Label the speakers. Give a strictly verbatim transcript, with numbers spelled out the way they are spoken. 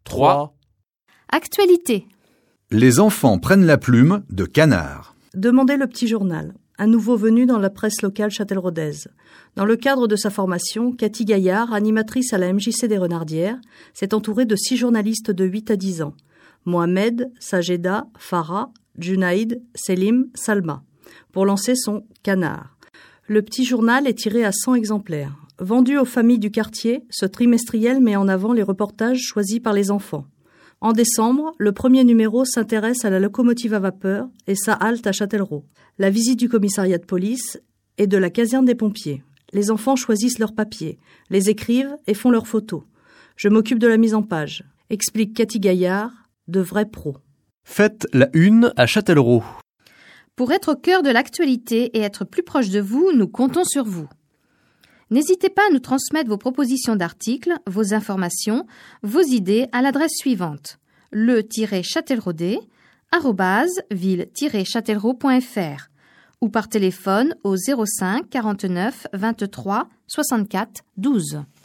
Speaker 1: trois.
Speaker 2: Actualité.
Speaker 3: Les enfants prennent la plume de Canard.
Speaker 4: Demandez le petit journal, un nouveau venu dans la presse locale châtelleraudaise. Dans le cadre de sa formation, Cathy Gaillard, animatrice à la M J C des Renardières, s'est entourée de six journalistes de huit à dix ans. Mohamed, Sajeda, Farah, Junaïd, Selim, Salma, pour lancer son Canard. Le petit journal est tiré à cent exemplaires. Vendu aux familles du quartier, ce trimestriel met en avant les reportages choisis par les enfants. En décembre, le premier numéro s'intéresse à la locomotive à vapeur et sa halte à Châtellerault, la visite du commissariat de police et de la caserne des pompiers. Les enfants choisissent leurs papiers, les écrivent et font leurs photos. Je m'occupe de la mise en page, explique Cathy Gaillard, de vrais pros.
Speaker 1: Faites la une à Châtellerault.
Speaker 2: Pour être au cœur de l'actualité et être plus proche de vous, nous comptons sur vous. N'hésitez pas à nous transmettre vos propositions d'articles, vos informations, vos idées à l'adresse suivante le-châtelleraudais arobase ville-châtellerault point fr ou par téléphone au zéro cinq quarante-neuf vingt-trois soixante-quatre douze.